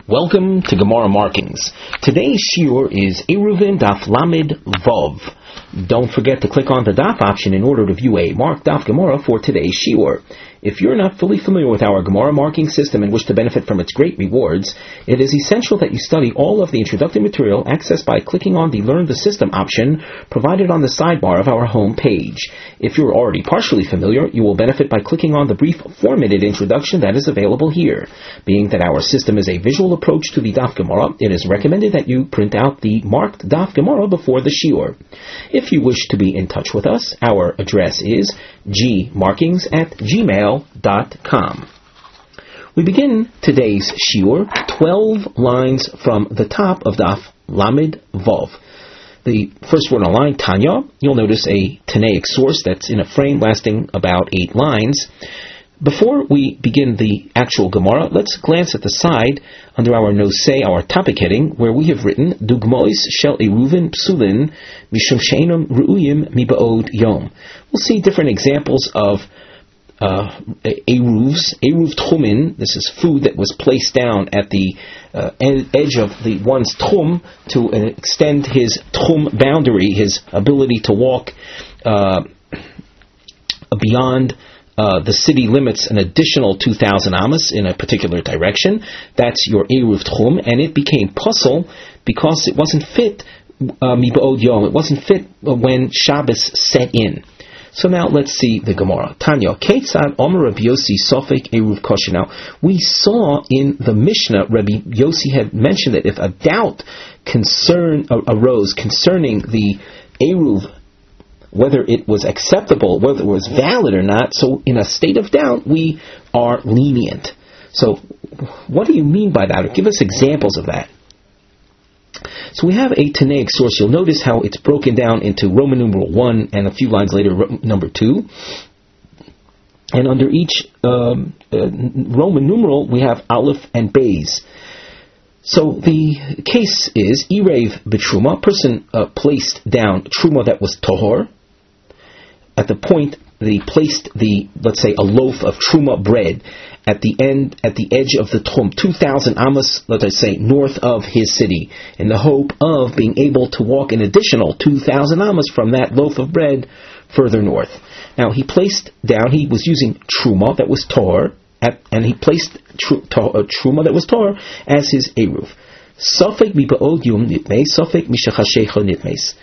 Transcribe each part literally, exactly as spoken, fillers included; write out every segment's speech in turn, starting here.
Welcome to Gemara Markings. Today's shiur is Eruvin Daf Lamed Vov. Don't forget to click on the Daf option in order to view a marked Daf Gemara for today's shiur. If you're not fully familiar with our Gemara marking system and wish to benefit from its great rewards, it is essential that you study all of the introductory material accessed by clicking on the Learn the System option provided on the sidebar of our home page. If you're already partially familiar, you will benefit by clicking on the brief four-minute introduction that is available here. Being that our system is a visual approach to the Daf Gemara, it is recommended that you print out the marked Daf Gemara before the shiur. If you wish to be in touch with us, our address is gmarkings at gmail dot com. We begin today's shiur twelve lines from the top of Daf Lamed Vov. The first word on line, Tanya, you'll notice a Tanaic source that's in a frame lasting about eight lines. Before we begin the actual Gemara, let's glance at the side under our nosei, our topic heading, where we have written Dugmois shel Eruvin Psulin Mishum Sheinum Ru'uyim Miba'od Yom. We'll see different examples of uh, Eruvs, Eruv Tchumin. This is food that was placed down at the uh, edge of the one's Tchum to uh, extend his Tchum boundary, his ability to walk uh, beyond Uh, the city limits an additional two thousand amas in a particular direction. That's your Eruv Tchum, and it became puzzle because it wasn't fit uh, Miba'od Yom. It wasn't fit when Shabbos set in. So now let's see the Gemara. Tanya, Ketzad Omer Rabbi Yossi Sofek Eruv Kosher. Now, we saw in the Mishnah, Rabbi Yossi had mentioned that if a doubt concern uh, arose concerning the Eruv, whether it was acceptable, whether it was valid or not, so in a state of doubt, we are lenient. So, what do you mean by that? Or give us examples of that. So we have a Tanaic source. You'll notice how it's broken down into Roman numeral one and a few lines later, number two. And under each um, uh, Roman numeral, we have Aleph and Beis. So the case is, Erev B'Truma, person uh, placed down Truma that was Tohor. At the point they placed the, let's say, a loaf of Truma bread at the end, at the edge of the Tchum, two thousand amas, let us say, north of his city, in the hope of being able to walk an additional two thousand amas from that loaf of bread further north. Now, he placed down, he was using Truma that was Tor, at, and he placed tr- tor, uh, Truma that was Tor as his Eruv. Sofek miba'od yom nitmeis, Sofek mishachashecho nitmeis.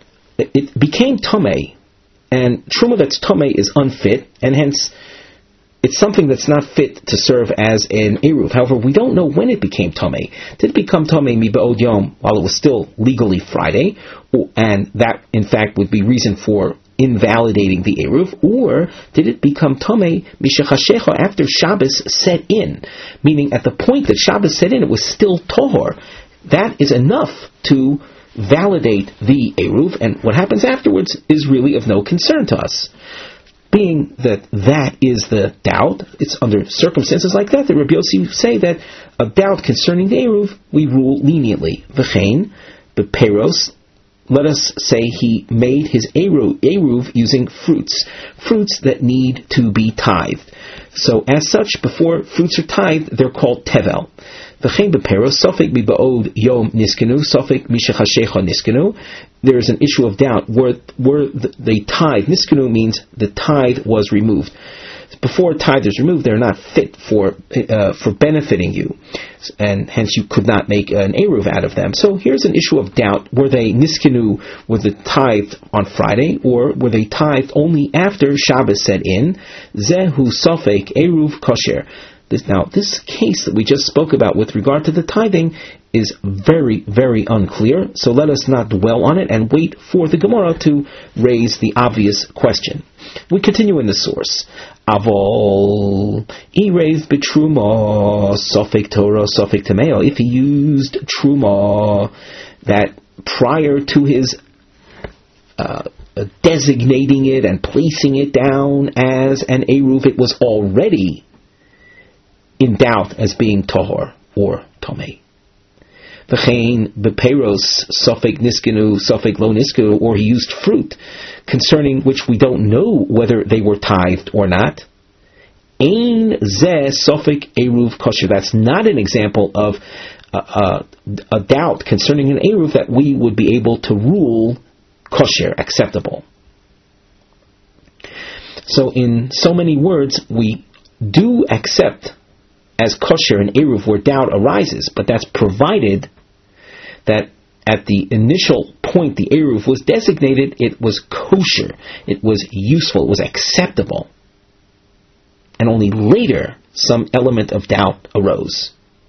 It became Tomei. And Truma that's Tomei is unfit, and hence it's something that's not fit to serve as an Eruv. However, we don't know when it became Tomei. Did it become Tomei Miba'od Yom while it was still legally Friday, or, and that in fact would be reason for invalidating the Eruv, or did it become Tomei Mishachashecha after Shabbos set in? Meaning at the point that Shabbos set in, it was still Tohor. That is enough to validate the Eruv, and what happens afterwards is really of no concern to us. Being that that is the doubt, it's under circumstances like that that Rabbi Yossi say that a doubt concerning the Eruv, we rule leniently. V'chein, b'peros, let us say he made his Eruv, Eruv using fruits, fruits that need to be tithed. So as such, before fruits are tithed, they're called tevel. V'chein b'peros, sofek miba'od yom niskenu, sofek mishachashecha niskenu. There is an issue of doubt. Were, were the, the tithe, niskenu means the tithe was removed. Before tithe is removed, they're not fit for uh, for benefiting you, and hence you could not make an Eruv out of them. So here's an issue of doubt. Were they niskenu, were the tithed on Friday, or were they tithed only after Shabbos set in? Zehu sofek Eruv kosher. This, now, this case that we just spoke about with regard to the tithing is very, very unclear, so let us not dwell on it and wait for the Gemara to raise the obvious question. We continue in the source. Avol Erev b'Truma Sofek Torah Sofek Tameo. If he used Truma that prior to his uh, designating it and placing it down as an Eruv, it was already in doubt as being Tohor or Tomei. V'chein b'peiros sofek niskenu sofek lo niskenu, or he used fruit concerning which we don't know whether they were tithed or not. Ein zeh sofek eruv kosher. That's not an example of a, a, a doubt concerning an Eruv that we would be able to rule kosher, acceptable. So in so many words, we do accept as kosher an Eruv where doubt arises, but that's provided that at the initial point the Eruv was designated, it was kosher, it was useful, it was acceptable. And only later some element of doubt arose.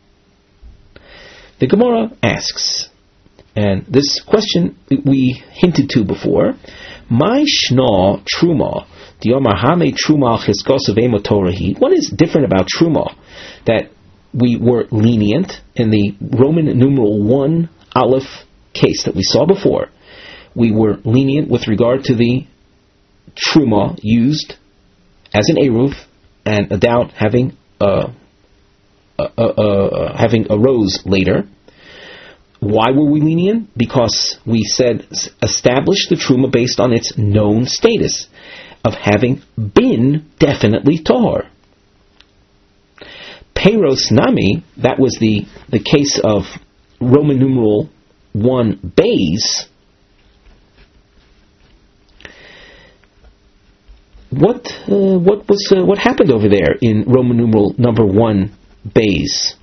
The Gemara asks, and this question we hinted to before, My shna truma, diomar hame truma chizkos avemo torahi. What is different about truma? That we were lenient in the Roman numeral one aleph case that we saw before. We were lenient with regard to the truma used as an eruv, and a doubt having uh, uh, uh, uh, having arose later. Why were we lenient? Because we said establish the truma based on its known status of having been definitely tahor. Peiros nami, that was the, the case of Roman numeral one bays. What uh, what was uh, what happened over there in Roman numeral number one bays?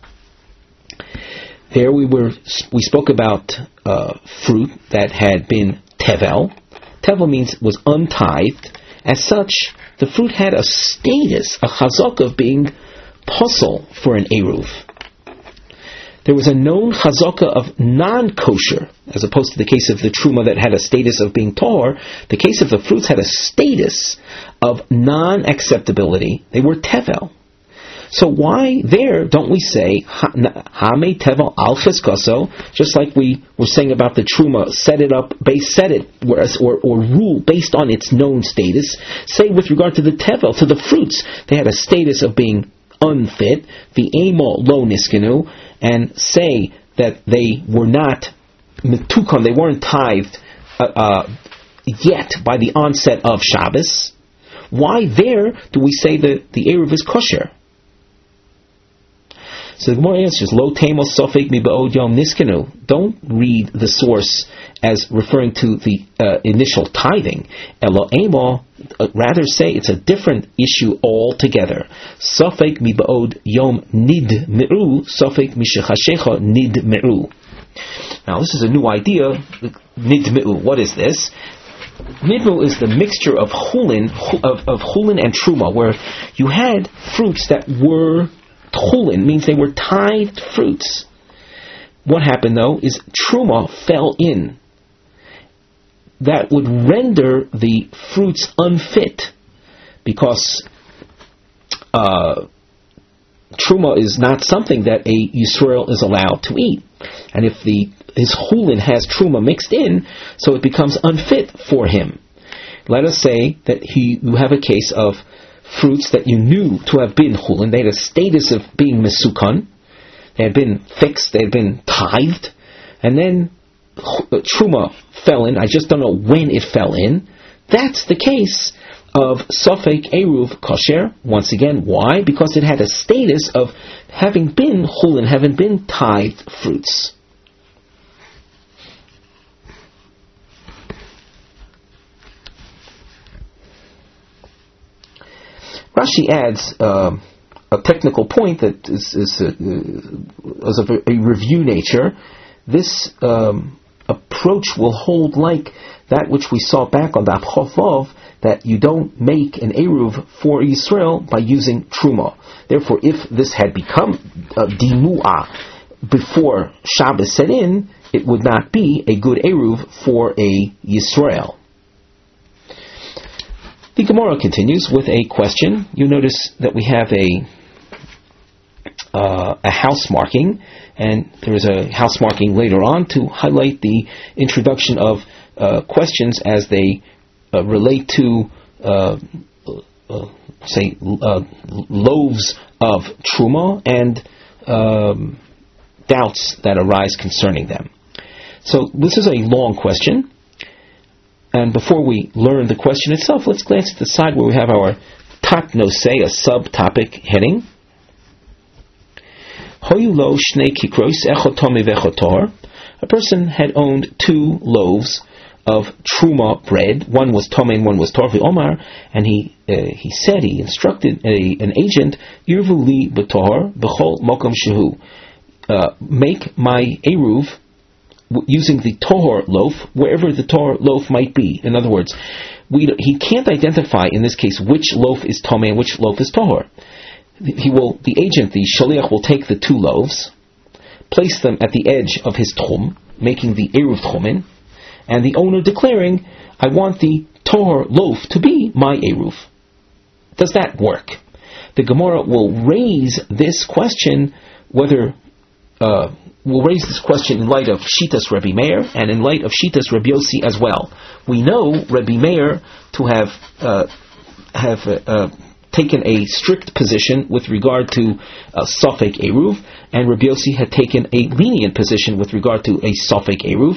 There we were. We spoke about uh, fruit that had been tevel. Tevel means was untithed. As such, the fruit had a status, a chazak of being posel for an eruv. There was a known chazaka of non-kosher, as opposed to the case of the truma that had a status of being tor. The case of the fruits had a status of non-acceptability. They were tevel. So why there don't we say hame tevel al cheskoso, just like we were saying about the truma, set it up, base set it, whereas or, or rule based on its known status. Say with regard to the tevel, to the fruits, they had a status of being unfit, the emo lo niskenu, and say that they were not metukon, they weren't tithed uh, uh, yet by the onset of Shabbos. Why there do we say that the eruv is kosher? So the Gemara answers, Lo temos sofek mi ba'od yom niskenu. Don't read the source as referring to the uh, initial tithing. Elo emo, uh, rather say it's a different issue altogether. Sofek mi ba'od yom nid me'u, sofek mi shechashecha nid me'u. Now this is a new idea. Nid me'u, what is this? Nidmu is the mixture of chulin, of, of chulin and truma, where you had fruits that were chulin, means they were tithed fruits. What happened though is truma fell in. That would render the fruits unfit, because uh, truma is not something that a Yisrael is allowed to eat. And if the his chulin has truma mixed in, so it becomes unfit for him. Let us say that he you have a case of fruits that you knew to have been chulin. They had a status of being mesukan. They had been fixed. They had been tithed. And then truma fell in. I just don't know when it fell in. That's the case of sofek eruv kosher. Once again, why? Because it had a status of having been chulin, having been tithed fruits. Rashi adds uh, a technical point that is, is, uh, is of a, a review nature. This um, approach will hold like that which we saw back on the Chofav, that you don't make an eruv for Yisrael by using truma. Therefore, if this had become uh, dimu'ah before Shabbos set in, it would not be a good eruv for a Yisrael. The Gemara continues with a question. You notice that we have a uh, a house marking, and there is a house marking later on to highlight the introduction of uh, questions as they uh, relate to, uh, uh, say, uh, loaves of truma and um, doubts that arise concerning them. So this is a long question. And before we learn the question itself, let's glance at the side where we have our tat nosei, a sub-topic heading. Hoyulo shnei kikros echot tomei v'echot tahor. A person had owned two loaves of truma bread. One was tomei and one was tahor. V'omar, and he uh, he said, he instructed a, an agent, Irvu li b'tahor b'chol mokom shehu. Uh, make my eruv using the tahor loaf wherever the tahor loaf might be. In other words, we, he can't identify in this case which loaf is tomei and which loaf is tahor. He will, the agent, the shaliach, will take the two loaves, place them at the edge of his tchum, making the eruv tchumin, and the owner declaring, I want the tahor loaf to be my eruv. Does that work? The Gemara will raise this question, whether uh, will raise this question in light of Shitas Rebbe Meir and in light of Shitas Rebbe Yossi as well. We know Rebbe Meir to have uh, have uh, uh, taken a strict position with regard to uh, Safek Eruv, and Rebbe Yossi had taken a lenient position with regard to a Safek Eruv.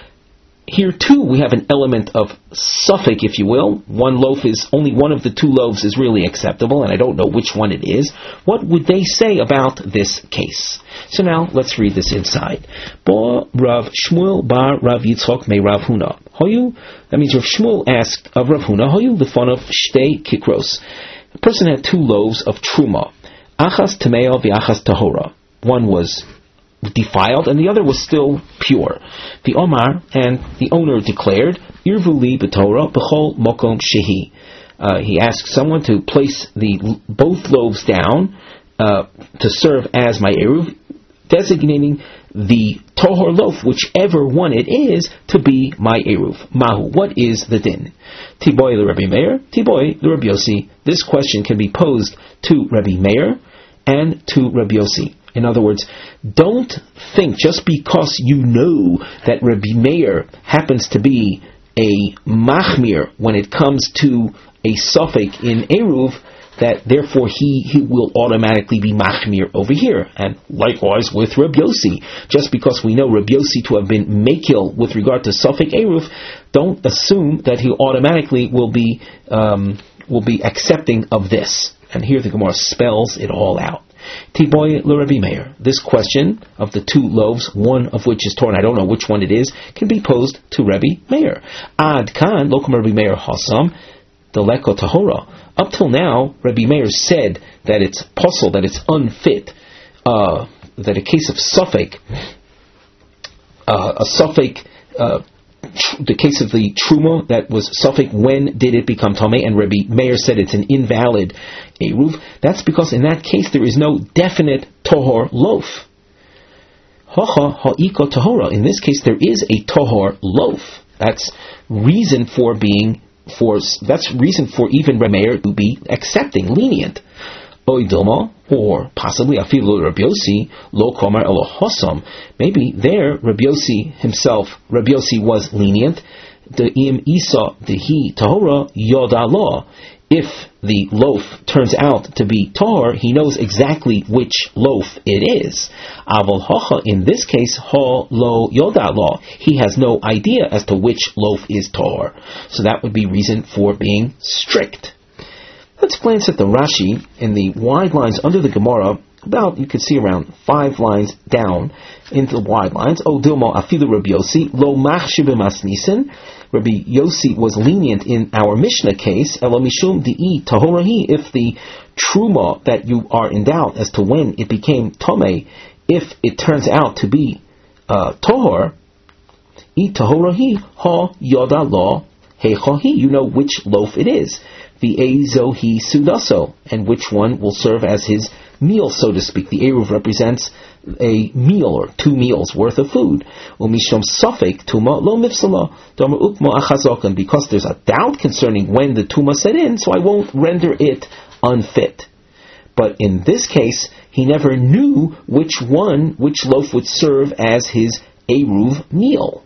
Here too we have an element of Safek, if you will. One loaf is, only one of the two loaves is really acceptable, and I don't know which one it is. What would they say about this case? So now let's read this inside. Bo Rav Shmuel bar Rav Yitzchok me Rav Huna. Hoyu, that means Rav Shmuel asked of Rav Huna, Hoyu lefanav shtei kikros. A person had two loaves of truma. Achas tameo v'achas tahora. One was defiled and the other was still pure. The Omar, and the owner declared, Irvu li b'torah b'chol mokom shehi. Uh, he asked someone to place the both loaves down uh, to serve as my eruv, designating the tohor loaf, whichever one it is, to be my eruv. Mahu, what is the din? Tiboy the Rebbe Meir, Tiboy the Rebbe Yossi. This question can be posed to Rebbe Meir and to Rebbe Yossi. In other words, don't think just because you know that Rebbe Meir happens to be a machmir when it comes to a suffix in eruv, that therefore he, he will automatically be machmir over here. And likewise with Rebbe Yossi. Just because we know Rebbe Yossi to have been mekil with regard to suffix eruv, don't assume that he automatically will be um, will be accepting of this. And here the Gemara spells it all out. Tiboy le Rebbe Meir. This question of the two loaves, one of which is torn, I don't know which one it is, can be posed to Rebbe Meir. Ad kan lokum Rebbe Meir hasam deleko tahora. Up till now, Rebbe Meir said that it's possible, that it's unfit, uh, that a case of suffix, uh, a suffix, uh, tr- the case of the truma that was suffix, when did it become tamei? And Rebbe Meir said it's an invalid eruv. That's because in that case there is no definite tohor loaf. Hacha ha'iko tahora. In this case there is a tohor loaf. That's reason for being for that's reason for even Rebbe Meir to be accepting, lenient. Oidoma, or possibly afilu Rebbe Yossi lo komar elo hosam. Maybe there Rebbe Yossi himself, Rebbe Yossi was lenient. The im isa dehi tahora yoda lo. If the loaf turns out to be tahor, he knows exactly which loaf it is. Aval hacha, in this case, ha lo yoda lo. He has no idea as to which loaf is tahor. So that would be reason for being strict. Let's glance at the Rashi in the wide lines under the Gemara. About, you could see around five lines down into the wide lines. O dilmo afilu Rebbe Yossi lo machshib masnisen. Rabbi Yossi was lenient in our Mishnah case, Elo mishum di'i tahorahi, if the truma that you are in doubt as to when it became tomei, if it turns out to be uh, tohor, I tahorahi ha yoda lo hechahi, you know which loaf it is, the ezohi sudaso, and which one will serve as his meal, so to speak. The eruv represents a meal or two meals worth of food. Umishom safek tuma lo mifsala damar ukma achazokan, because there's a doubt concerning when the tuma set in, so I won't render it unfit. But in this case, he never knew which one, which loaf would serve as his eruv meal.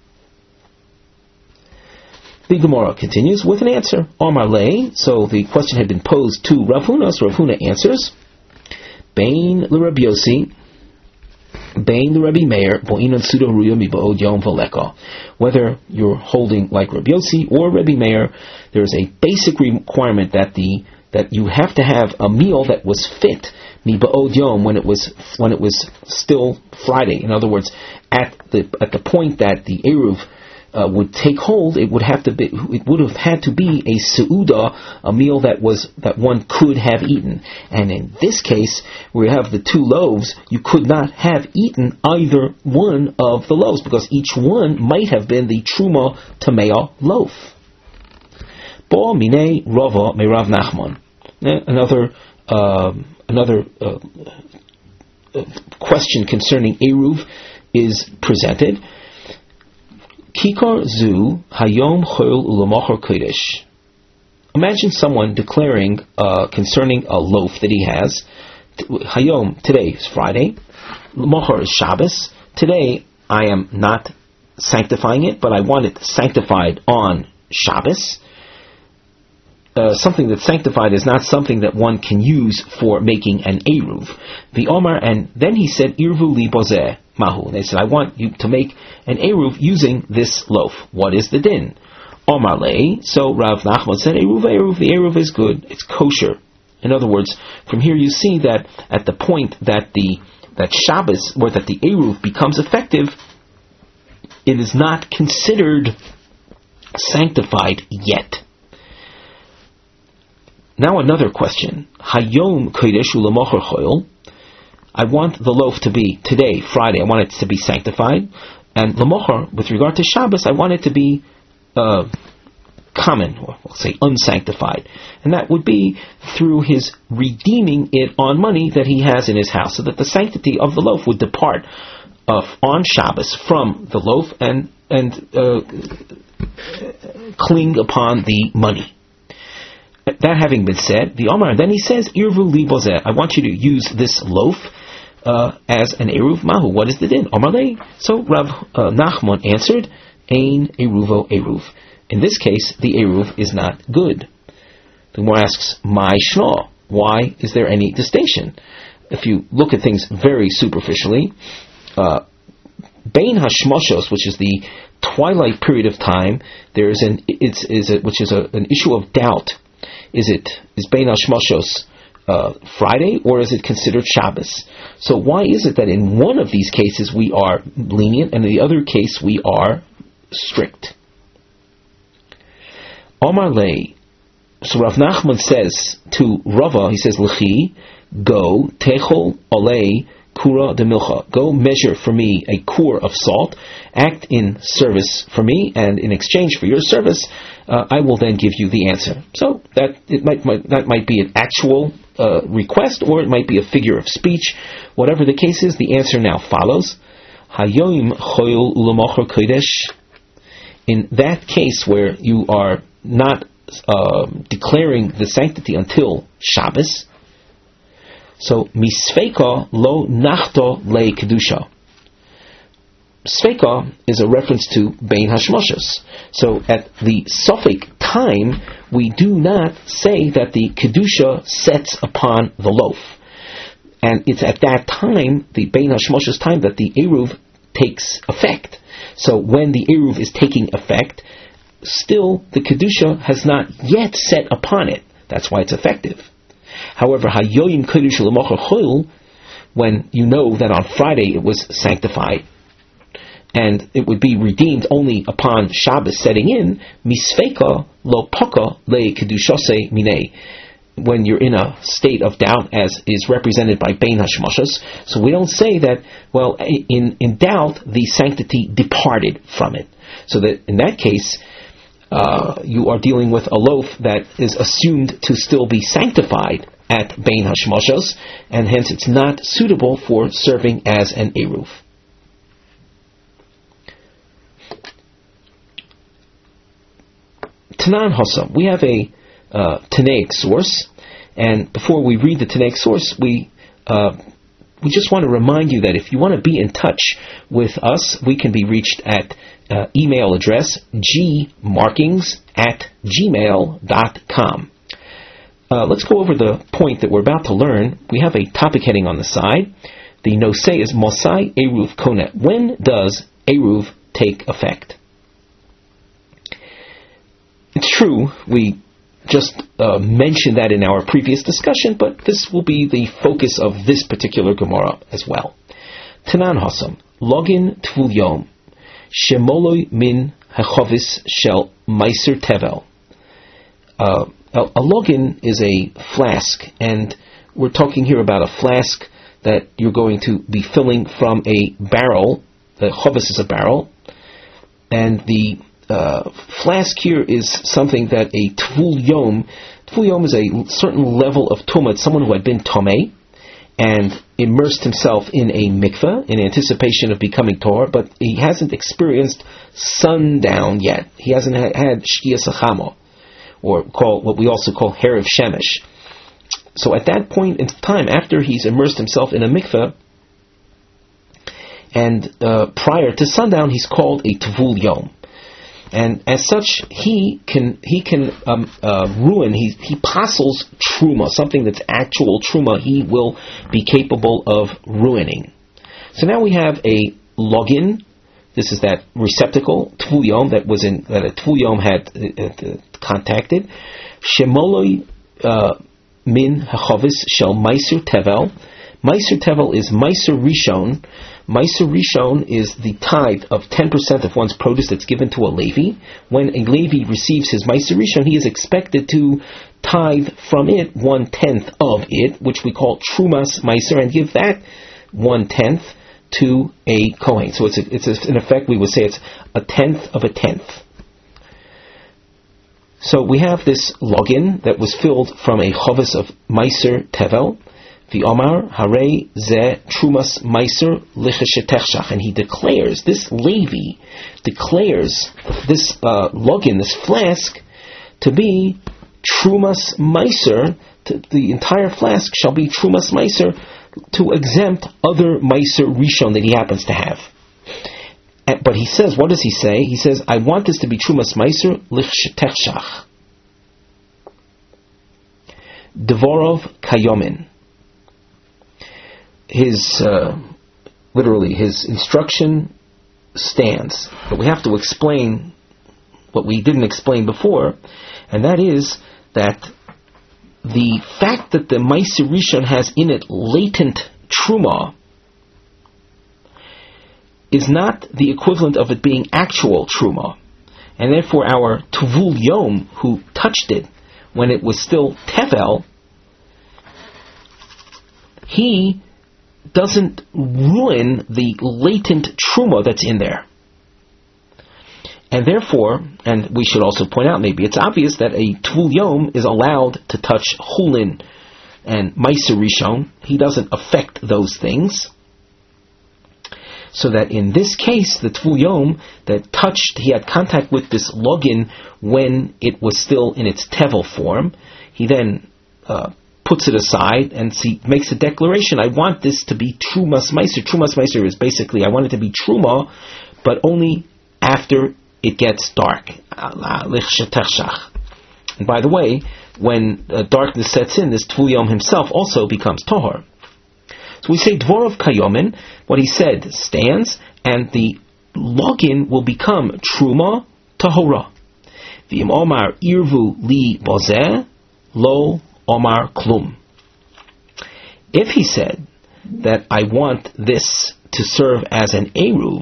The Gemara continues with an answer. Amar lei, so the question had been posed to Rav Huna, so Rav Huna answers, Bain le Rabbi Yossi, Bain le Rebbe Meir, Bo'inon Sudo Ruya Miba'od Yom V'Leka. Whether you're holding like Rabbi Yossi or Rebbe Meir, there is a basic requirement that the that you have to have a meal that was fit miba'od yom, when it was when it was still Friday. In other words, at the at the point that the eruv uh, would take hold, it would have to be it would have had to be a seuda, a meal that was that one could have eaten. And in this case, where you have the two loaves, you could not have eaten either one of the loaves, because each one might have been the truma tamea loaf. Bo minei rava me Rav Nachman. Another uh, another uh, uh, question concerning eruv is presented. Kikar zu hayom chol ulamachar kodesh. Imagine someone declaring uh, concerning a loaf that he has. Hayom, today is Friday. Lamachar is Shabbos. Today I am not sanctifying it, but I want it sanctified on Shabbos. Uh, something that's sanctified is not something that one can use for making an eruv. The Omar, and then he said, Irvu li bozeh mahu. They said, I want you to make an eruv using this loaf. What is the din? Omar lei. So Rav Nachman said, eruv, eruv, the eruv is good. It's kosher. In other words, from here you see that at the point that the that Shabbos, or that the eruv becomes effective, it is not considered sanctified yet. Now another question. Hayom kodesh u'lamachar choil. I want the loaf to be today, Friday. I want it to be sanctified, and lamachar, with regard to Shabbos, I want it to be uh, common, or we'll say unsanctified, and that would be through his redeeming it on money that he has in his house, so that the sanctity of the loaf would depart uh, on Shabbos from the loaf and and uh, cling upon the money. That having been said, the Omar, then he says, Irvu li bozeh. I want you to use this loaf uh, as an eruv mahu. What is the din? Omar lei. So Rav uh, Nachman answered, Ein eruvo eruv. In this case, the eruv is not good. The Gemara asks, Mai shno? Why is there any distinction? If you look at things very superficially, uh, Bein hashmoshos, which is the twilight period of time, there is an it's is a, which is a, an issue of doubt. Is it is Bein hashmoshos uh, Friday, or is it considered Shabbos? So why is it that in one of these cases we are lenient and in the other case we are strict? Omar lei. So Rav Nachman says to Rava, he says, L'chi, go, techol olei kura de milcha. Go measure for me a kur of salt, act in service for me, and in exchange for your service, uh, I will then give you the answer. So that it might, might that might be an actual uh, request, or it might be a figure of speech. Whatever the case is, the answer now follows. Hayoim choyul ulamachar kodesh. In that case where you are not uh, declaring the sanctity until Shabbos, so misfeka lo nachto le kedusha. Sveka is a reference to Bein hashmoshos. So at the suffix time, we do not say that the kedusha sets upon the loaf, and it's at that time, the Bein hashmoshos time, that the eruv takes effect. So when the eruv is taking effect, still the kedusha has not yet set upon it. That's why it's effective. However, hayoyim kodesh u'lamachar choil, when you know that on Friday it was sanctified, and it would be redeemed only upon Shabbos setting in, misfeka lo paka le kedushase minei. When you're in a state of doubt, as is represented by Bein hashmoshos, so we don't say that, well, in, in doubt, the sanctity departed from it. So that in that case, uh, you are dealing with a loaf that is assumed to still be sanctified at Bein hashmoshos, and hence it's not suitable for serving as an eruv. Tanan Hossam. We have a uh, Tanaic source, and before we read the Tanaic source, we uh, we just want to remind you that if you want to be in touch with us, we can be reached at uh, email address gmarkings at gmail dot com. Uh, let's go over the point that we're about to learn. We have a topic heading on the side. The nosei is Mosai Eruv Konet. When does Eruv take effect? It's true, we just uh, mentioned that in our previous discussion, but this will be the focus of this particular Gemara as well. Tanan Hasam, Login Tvul Yom, Shemoloi Min Hachovis Shel Meiser Tevel. Uh, a, a login is a flask, and we're talking here about a flask that you're going to be filling from a barrel. The chovis is a barrel, and the uh, flask here is something that a tvul yom. Tvul yom is a certain level of tumah. It's someone who had been tomei and immersed himself in a mikveh in anticipation of becoming tor, but he hasn't experienced sundown yet. He hasn't had, had shkiyas achamo, or call what we also call herav shemesh. So at that point in time, after he's immersed himself in a mikveh, and uh, prior to sundown, he's called a tvul yom, and as such, he can he can um, uh, ruin. He he passes truma, something that's actual truma. He will be capable of ruining. So now we have a login. This is that receptacle tvul yom that was in that a tvul yom had uh, uh, contacted. Shemoloi uh, min hachovis shel meiser tevel. Meiser tevel is meiser rishon. Meiser Rishon is the tithe of ten percent of one's produce that's given to a Levi. When a Levi receives his Meiser Rishon, he is expected to tithe from it one-tenth of it, which we call Trumas Meiser, and give that one-tenth to a Kohen. So it's, a, it's a, in effect, we would say it's a tenth of a tenth. So we have this login that was filled from a Chovis of Meiser Tevel, the Omar Hare Ze Trumas Meiser Licheshetechshach, and he declares, this Levi declares this uh, login, this flask, to be Trumas Meiser. To, the entire flask shall be Trumas Meiser, to exempt other Meiser Rishon that he happens to have. And, but he says, what does he say? He says, I want this to be Trumas Meiser Licheshetechshach. Devorov Kayomin. His, uh, literally, his instruction stands. But we have to explain what we didn't explain before, and that is that the fact that the Meiser Rishon has in it latent truma is not the equivalent of it being actual truma. And therefore our Tvul Yom, who touched it when it was still Tevel, he doesn't ruin the latent truma that's in there. And therefore, and we should also point out, maybe it's obvious that a Tvul Yom is allowed to touch Chulin and Meiser Rishon. He doesn't affect those things. So that in this case, the Tvul Yom that touched, he had contact with this login when it was still in its Tevel form. He then uh, puts it aside and see, makes a declaration, I want this to be Trumas Meiser. Trumas Meiser is basically, I want it to be Truma, but only after it gets dark. And by the way, when uh, darkness sets in, this Tvul Yom himself also becomes Tohar. So we say Dvorov Kayomin, what he said stands, and the login will become Truma Tahora. V'im Omar Irvu Li Bozeh Lo Omar Klum. If he said that I want this to serve as an Eruv,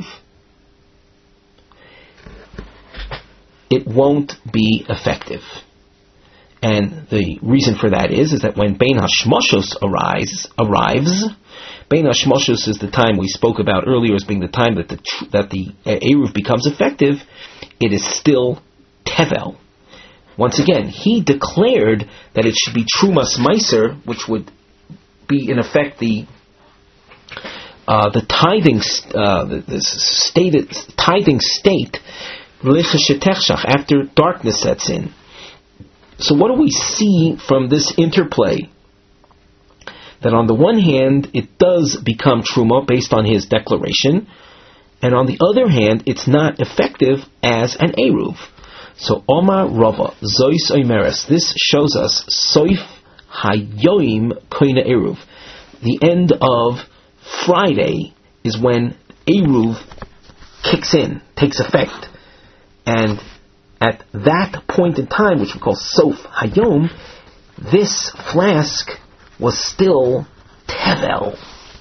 it won't be effective. And the reason for that is, is that when Bein Hashmoshos arrives, arrives, Bein Hashmoshos is the time we spoke about earlier as being the time that the that the Eruv becomes effective, it is still Tevel. Once again, he declared that it should be Trumas Meiser, which would be in effect the uh, the tithing uh, the, the stated tithing state after darkness sets in. So what do we see from this interplay? That on the one hand, it does become Truma based on his declaration, and on the other hand, it's not effective as an Eruv. So Omar Rava, Zois Oimeres, this shows us Soif Hayoim Koina Eruv. The end of Friday is when Eruv kicks in, takes effect. And at that point in time, which we call Sof Hayom, this flask was still Tevel.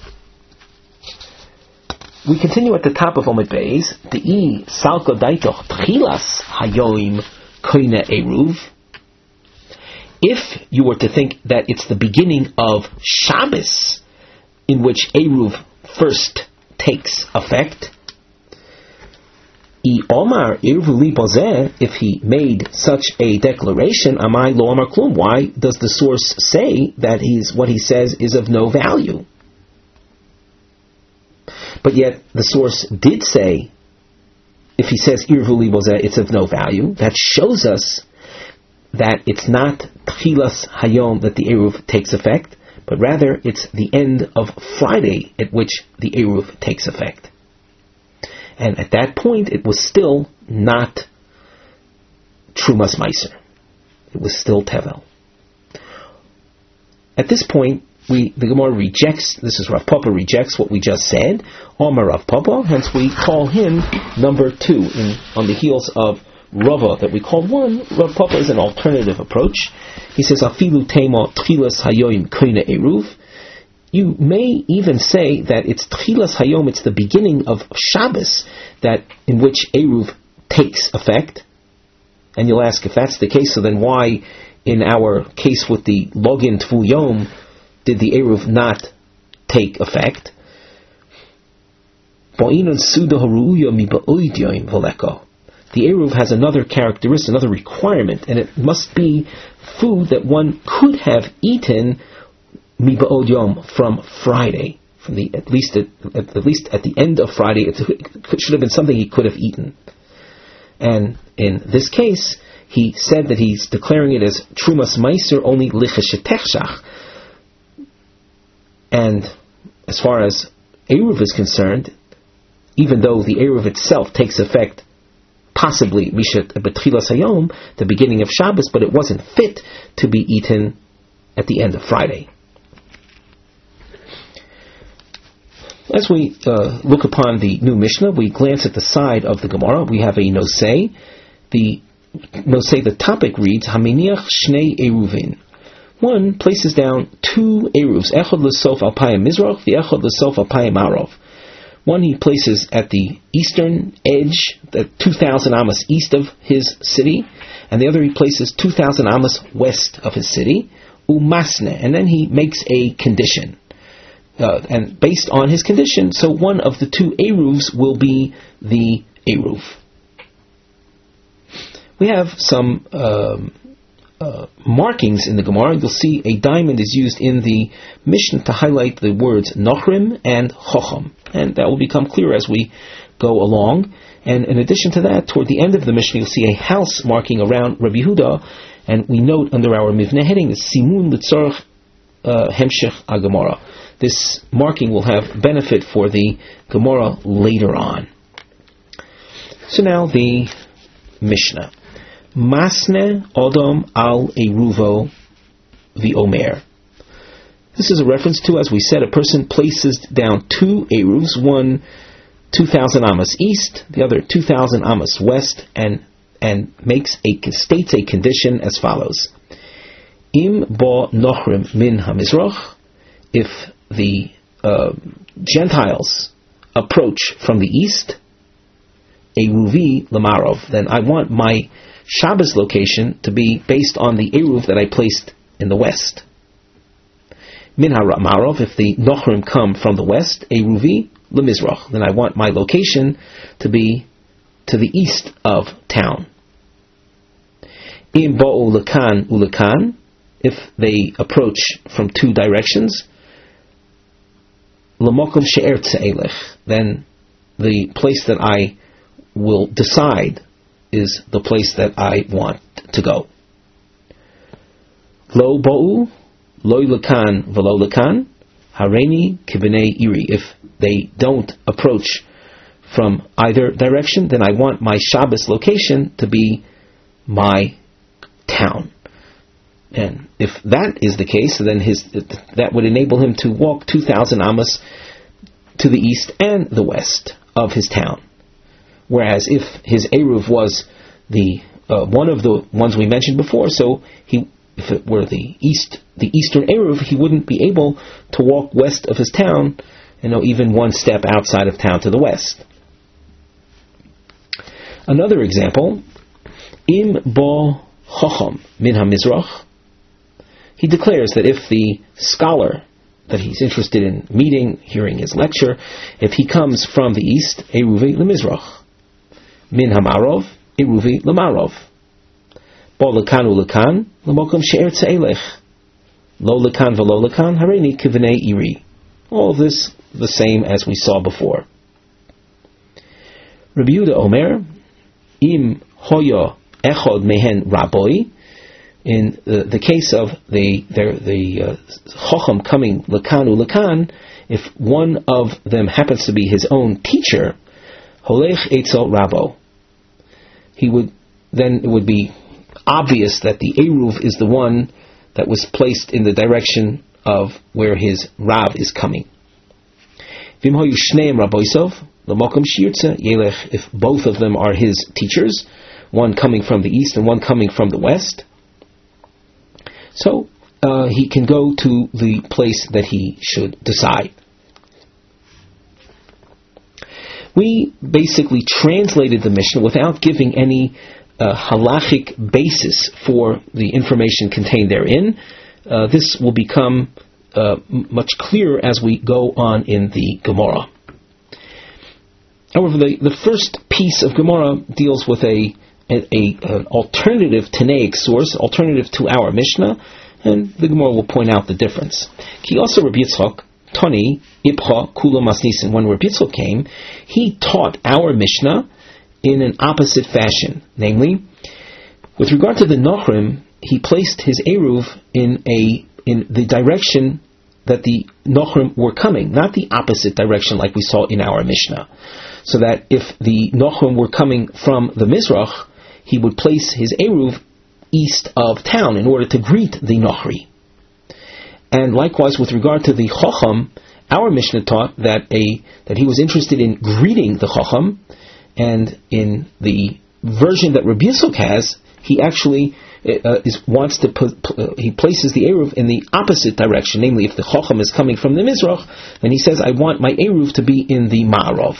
We continue at the top of Omid Beis. De'i salko daitoch tchilas hayoim koine eruv. If you were to think that it's the beginning of Shabbos in which eruv first takes effect, I omar eruv li bozeh, if he made such a declaration, amai lo omar klum, why does the source say that he's what he says is of no value? But yet the source did say, if he says irvu li bozeh, it's of no value. That shows us that it's not tchilas hayom that the eruv takes effect, but rather it's the end of Friday at which the eruv takes effect. And at that point, it was still not Trumas Meiser. It was still Tevel. At this point, we the Gemara rejects, this is Rav Papa rejects what we just said, Omar Rav Papa, hence we call him number two in, on the heels of Rava that we call one. Rav Papa is an alternative approach. He says, Afilu tema tchilas hayoim koine eruv. You may even say that it's tchilas hayom, it's the beginning of Shabbos, that in which eruv takes effect. And you'll ask, if that's the case, so then why in our case with the login tvu yom did the eruv not take effect? The eruv has another characteristic, another requirement, and it must be food that one could have eaten miba'od yom, from Friday, from the at least at, at, at least at the end of Friday. It should have been something he could have eaten. And in this case, he said that he's declaring it as Trumas Meiser only lichashetechshach. And as far as eruv is concerned, even though the eruv itself takes effect possibly mishat betchilas hayom, the beginning of Shabbos, but it wasn't fit to be eaten at the end of Friday. As we uh, look upon the new Mishnah, we glance at the side of the Gemara. We have a nosei. The nosei, the topic reads, Haminiach shnei eruvin. One places down two eruvs, echad l'sof al payim mizrach, the echad l'sof al payim marov. One he places at the eastern edge, the two thousand amas east of his city, and the other he places two thousand amas west of his city, umasne, and then he makes a condition. Uh, and based on his condition, so one of the two eruvs will be the eruv. We have some um, uh, markings in the Gemara. You'll see a diamond is used in the Mishnah to highlight the words Nochrim and Chocham, and that will become clear as we go along. And in addition to that, toward the end of the Mishnah, you'll see a house marking around Rabbi Yehuda, and we note under our Mivneh heading is Simun L'Tzorach Hemshech HaGemara. This marking will have benefit for the Gemara later on. So now the Mishnah. Masne Odom al Eruvo v'Omer. This is a reference to, as we said, a person places down two eruvs, one two thousand amas east, the other two thousand amas west, and and makes a states a condition as follows: Im bo nochrim min hamizrach. If the uh, Gentiles approach from the east, eruvi lamarov, then I want my Shabbos location to be based on the eruv that I placed in the west. Min haramarov, if the nochrim come from the west, eruvi lemizrach, then I want my location to be to the east of town. Im bo'u lekan ulekan, if they approach from two directions, L'mokom she'er tze'elech, then the place that I will decide is the place that I want to go. Lo bo'u, lo lekan v'lo lekan, hareini kibnei iri. If they don't approach from either direction, then I want my Shabbos location to be my town. And if that is the case, then his that would enable him to walk two thousand amas to the east and the west of his town. Whereas if his eruv was the uh, one of the ones we mentioned before. So he, if it were the east, the eastern Eruv, he wouldn't be able to walk west of his town, you know, even one step outside of town to the west. Another example, Im bo chacham min hamizrach. He declares that if the scholar that he's interested in meeting, hearing his lecture, if he comes from the east, eruvi lemizrach. Min hamarov, eruvi lemarov. Bo lekan ulekan, lemokum she'er tza'elech. Lo lekan velo lekan, hareini kivnei iri. All of this the same as we saw before. Rabbi Yehuda Omer, im hoya echod mehen raboi. In the, the case of the the, the uh, chacham coming lekanu lekan, if one of them happens to be his own teacher, holech etzel rabo, he would then it would be obvious that the eruv is the one that was placed in the direction of where his rav is coming. If both of them are his teachers, one coming from the east and one coming from the west, so uh, he can go to the place that he should decide. We basically translated the Mishnah without giving any uh, halachic basis for the information contained therein. Uh, this will become uh, m- much clearer as we go on in the Gemara. However, the, the first piece of Gemara deals with a A, a, an alternative Tanaic source, alternative to our Mishnah, and the Gemara will point out the difference. Ki also Rabbi Yitzchak, Tani, Ibcha, Kula Masnisin, when Rabbi Yitzchak came, he taught our Mishnah in an opposite fashion. Namely, with regard to the Nochrim, he placed his Eruv in a in the direction that the Nochrim were coming, not the opposite direction like we saw in our Mishnah. So that if the Nochrim were coming from the Mizrach, he would place his Eruv east of town in order to greet the Nochri. And likewise, with regard to the Chacham, our Mishnah taught that a that he was interested in greeting the Chacham, and in the version that Rabbi Yitzchak has, he actually uh, is, wants to put, uh, he places the Eruv in the opposite direction. Namely, if the Chacham is coming from the Mizrach, then he says, I want my Eruv to be in the Ma'arav.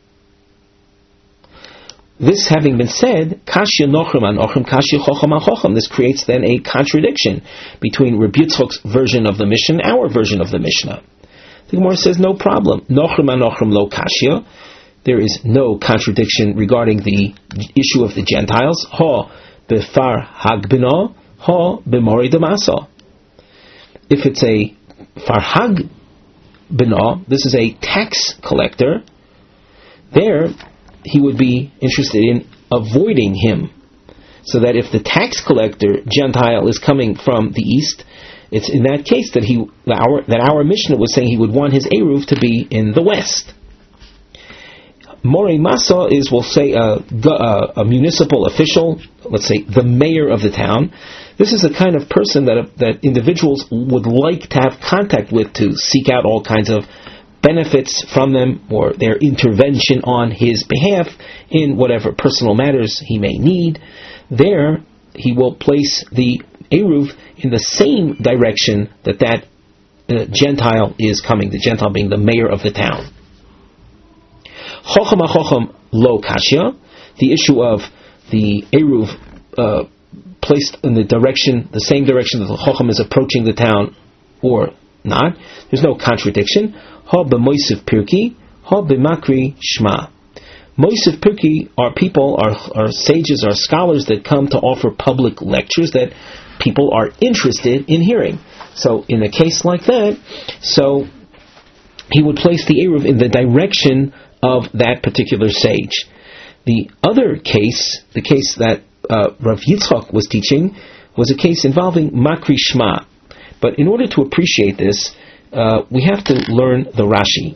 This having been said, Kashya Nochrim an Ochrim, Kashya Chocham an Chocham. This creates then a contradiction between Rabbi Yitzchak's version of the Mishnah and our version of the Mishnah. The Gemara says, no problem. Nochrim an Ochrim lo Kashya. There is no contradiction regarding the issue of the Gentiles. Ha befar hagbina, ha b'mori demasa. If it's a farhag bina, this is a tax collector, there he would be interested in avoiding him. So that if the tax collector Gentile is coming from the east, it's in that case that he that our, that our Mishnah was saying he would want his Eruv to be in the west. Morei Masa is, we'll say, a, a, a municipal official, let's say the mayor of the town. This is the kind of person that that individuals would like to have contact with to seek out all kinds of benefits from them or their intervention on his behalf in whatever personal matters he may need. There, he will place the Eruv in the same direction that that uh, Gentile is coming, the Gentile being the mayor of the town. Chocham ha-chocham lo kashya, the issue of the Eruv uh, placed in the direction, the same direction that the Chocham is approaching the town or not, there's no contradiction. Ha b'moisiv pirki, ha b'makri shma. Moisiv pirki are people, are, are sages, are scholars that come to offer public lectures that people are interested in hearing. So in a case like that, so he would place the Eruv in the direction of that particular sage. The other case, the case that uh, Rav Yitzchak was teaching, was a case involving Makri Shma. But in order to appreciate this, uh, we have to learn the Rashi.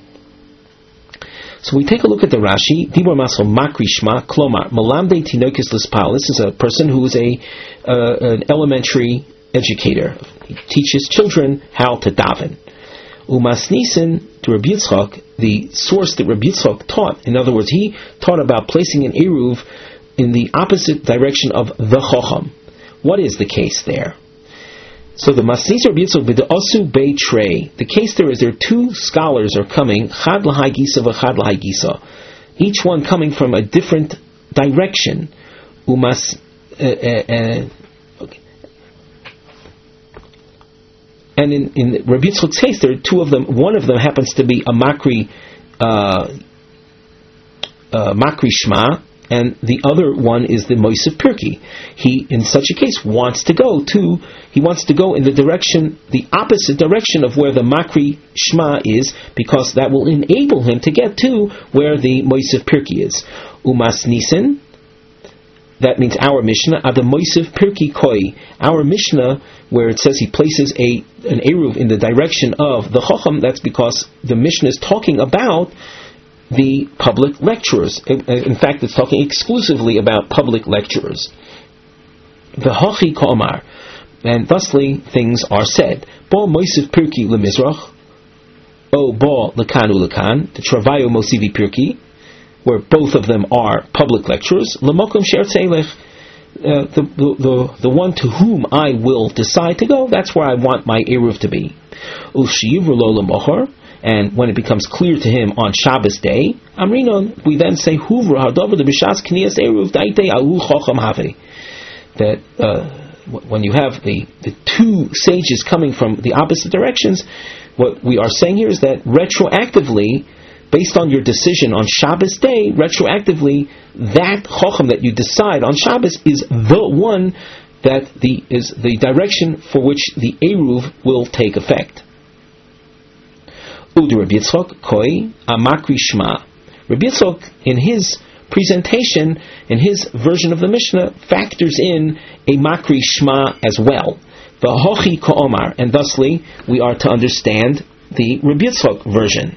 So we take a look at the Rashi. Dibur Masal Makri Shma Klomar Malamde Tinokis Lispal. This is a person who is a uh, an elementary educator. He teaches children how to daven. Umasnisen to Rabbi Yitzchak, the source that Rabbi Yitzchak taught. In other words, he taught about placing an Eruv in the opposite direction of the Chocham. What is the case there? So the Masnis Rabbi Yitzchak b'de'asu beitrei. The case there is there are two scholars are coming, chad l'hai gisa v'chad l'hai gisa, each one coming from a different direction. Umas uh, uh, uh, okay. And in, in Rabbi Yitzchak's case, there are two of them. One of them happens to be a makri uh, uh, makri shma, and the other one is the Moisef Pirki. He, in such a case, wants to go to, he wants to go in the direction, the opposite direction of where the Makri Shma is, because that will enable him to get to where the Moisef Pirki is. Umas Nisan, that means our Mishnah, Ada Moisef Pirki Koi. Our Mishnah, where it says he places a an Eruv in the direction of the Chocham, that's because the Mishnah is talking about the public lecturers. In fact, it's talking exclusively about public lecturers. The Hachi Ka'amar, and thusly things are said. Bo Moisef Pirki leMizrach, O Bo Lekanu Lekan, the Travayo Mosivi Pirki, where both of them are public lecturers. Lemokum Sher Tzeilech, the the the one to whom I will decide to go, that's where I want my Eruv to be. Ushiyivru lo lemochor. And when it becomes clear to him on Shabbos day, Amrinon, we then say, Huvra Hardover the Bishas Knias Eruv Daite Ahu Chocham Havri. That uh, when you have the, the two sages coming from the opposite directions, what we are saying here is that retroactively, based on your decision on Shabbos day, retroactively, that Chocham that you decide on Shabbos is the one that the is the direction for which the Eruv will take effect. Udu Rabbi Yitzchak Koi Amakri Shma. Rabbi Yitzchak, in his presentation, in his version of the Mishnah, factors in a Makri Shma as well. The Hochi Ka'omar, and thusly we are to understand the Rabbi Yitzchak version.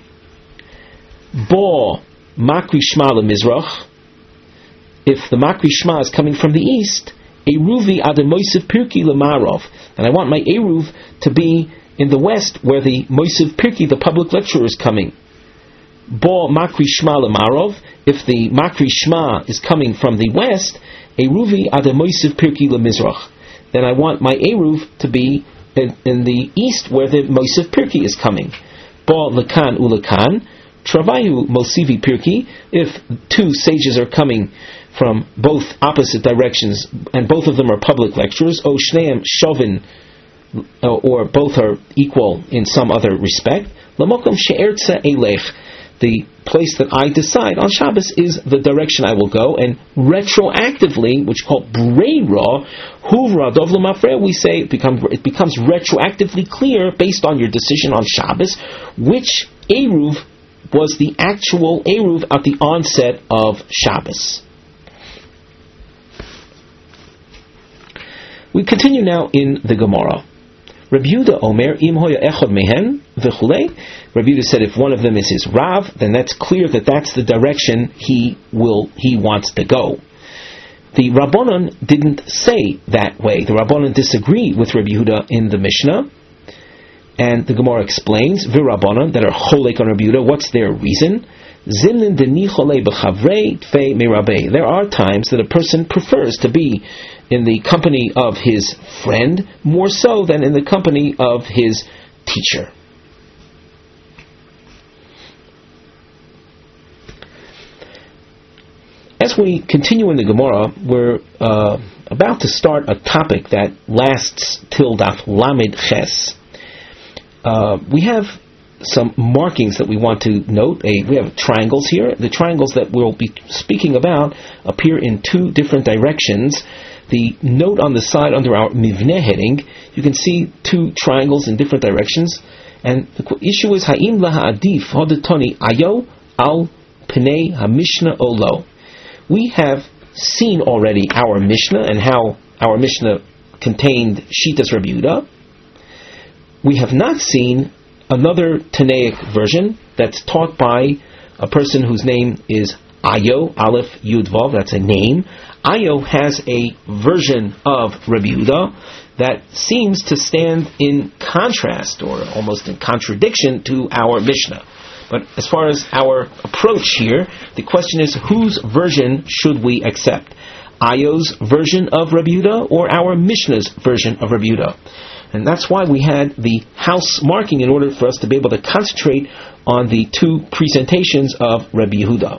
Bo Makri Shma leMizrach. If the Makri Shma is coming from the east, Eruvi Adem Moisef Pirki leMarov, and I want my Eruv to be in the west, where the Moisef Pirki, the public lecturer, is coming. Bo Makri Shma leMarov. If the Makri Shma is coming from the west, Eruvi Adem Moisef Pirki leMizrach. Then I want my Eruv to be in, in the east, where the Moisef Pirki is coming. Bo Lekan Ulekan. Travayu Mosivi Pirki. If two sages are coming from both opposite directions, and both of them are public lecturers, O Shneim Shovin, or both are equal in some other respect, Lamokum she'ertza elech, the place that I decide on Shabbos is the direction I will go, and retroactively, which is called Breira, Huvra Dov L'Mafrei, we say it becomes, it becomes retroactively clear based on your decision on Shabbos, which Eruv was the actual Eruv at the onset of Shabbos. We continue now in the Gemara. Rabbi Yehuda Omer, Im hoya echad mehen v'chulei. Rabbi Yehuda said, if one of them is his Rav, then that's clear that that's the direction he will he wants to go. The Rabbanon didn't say that way. The Rabbanon disagree with Rabbi Yehuda in the Mishnah, and the Gemara explains v'Rabbanon that are cholek on Rabbi Yehuda. What's their reason? Zimnin deni cholei b'chavrei tfei mirabei. There are times that a person prefers to be in the company of his friend more so than in the company of his teacher. As we continue in the Gemara, we're uh, about to start a topic that lasts till Daf Lamed Ches. Uh, we have some markings that we want to note. A, we have triangles here. The triangles that we'll be speaking about appear in two different directions. The note on the side under our Mivneh heading, you can see two triangles in different directions. And the issue is, Ha'im laha adif hodetoni ayo al pnei ha-mishnah olo. We have seen already our Mishnah and how our Mishnah contained Shitas Rabbi Yehuda. We have not seen another Tanaic version that's taught by a person whose name is Ayo, Aleph Yud Vav, that's a name. Ayo has a version of Rabbi Yehuda that seems to stand in contrast or almost in contradiction to our Mishnah. But as far as our approach here, the question is, whose version should we accept? Ayo's version of Rabbi Yehuda or our Mishnah's version of Rabbi Yehuda? And that's why we had the house marking, in order for us to be able to concentrate on the two presentations of Rabbi Yehuda.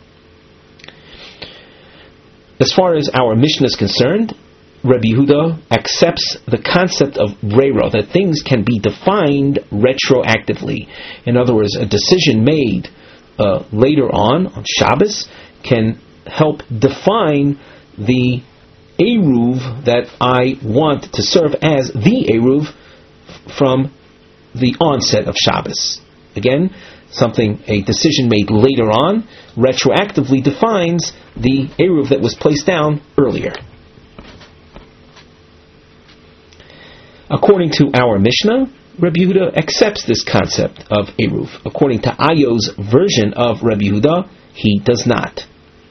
As far as our Mishnah is concerned, Rabbi Yehuda accepts the concept of breira, that things can be defined retroactively. In other words, a decision made uh, later on, on Shabbos, can help define the Eruv that I want to serve as the Eruv from the onset of Shabbos. Again, something, a decision made later on, retroactively defines the Eruv that was placed down earlier. According to our Mishnah, Rabbi Yehuda accepts this concept of Eruv. According to Ayo's version of Rabbi Yehuda, he does not.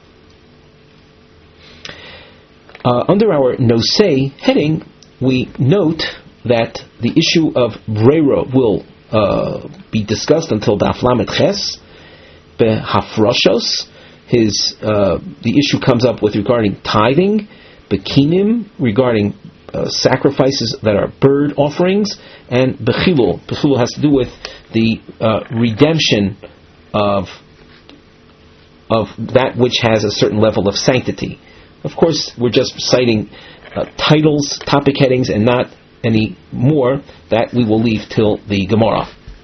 Uh, under our Nosei heading, we note that the issue of breira will uh, be discussed until Daf Lamed Ches. Behafroshos, his uh, the issue comes up with regarding tithing. Bekinim, regarding uh, sacrifices that are bird offerings, and bechilul. Bechilul has to do with the uh, redemption of of that which has a certain level of sanctity. Of course, we're just citing uh, titles, topic headings, and not any more. That we will leave till the Gemara.